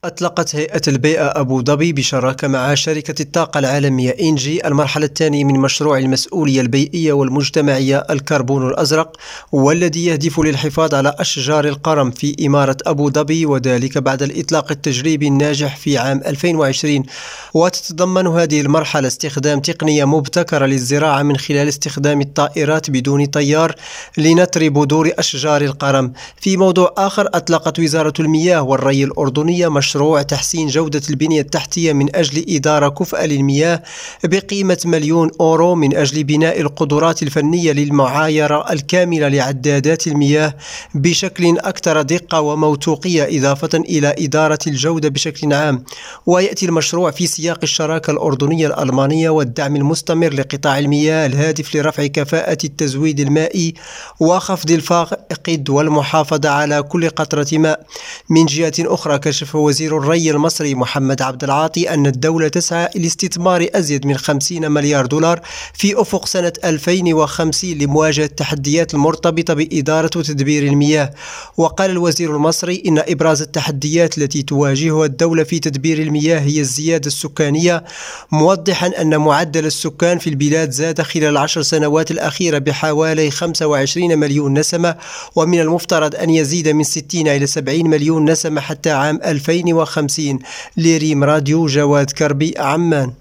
أطلقت هيئة البيئة أبو ظبي بشراكة مع شركة الطاقة العالمية إنجي المرحلة الثانية من مشروع المسؤولية البيئية والمجتمعية الكربون الأزرق، والذي يهدف للحفاظ على أشجار القرم في إمارة أبو ظبي، وذلك بعد الإطلاق التجريبي الناجح في عام 2020. وتتضمن هذه المرحلة استخدام تقنية مبتكرة للزراعة من خلال استخدام الطائرات بدون طيار لنطر بذور أشجار القرم. في موضوع آخر، أطلقت وزارة المياه والري الأردنية مشروع تحسين جودة البنية التحتية من أجل إدارة كفء للمياه بقيمة مليون أورو من أجل بناء القدرات الفنية للمعايرة الكاملة لعدادات المياه بشكل أكثر دقة وموثوقية، إضافة إلى إدارة الجودة بشكل عام. ويأتي المشروع في سياق الشراكة الأردنية الألمانية والدعم المستمر لقطاع المياه الهادف لرفع كفاءة التزويد المائي وخفض الفائقد والمحافظة على كل قطرة ماء. من جهة أخرى، كشف وزير الري المصري محمد عبد العاطي أن الدولة تسعى لاستثمار أزيد من 50 مليار دولار في أفق سنة 2050 لمواجهة التحديات المرتبطة بإدارة وتدبير المياه. وقال الوزير المصري إن إبراز التحديات التي تواجهها الدولة في تدبير المياه هي الزيادة السكانية، موضحا أن معدل السكان في البلاد زاد خلال 10 سنوات الأخيرة بحوالي 25 مليون نسمة، ومن المفترض أن يزيد من 60 إلى 70 مليون نسمة حتى عام 2050. لريم راديو، جواد كربي، عمان.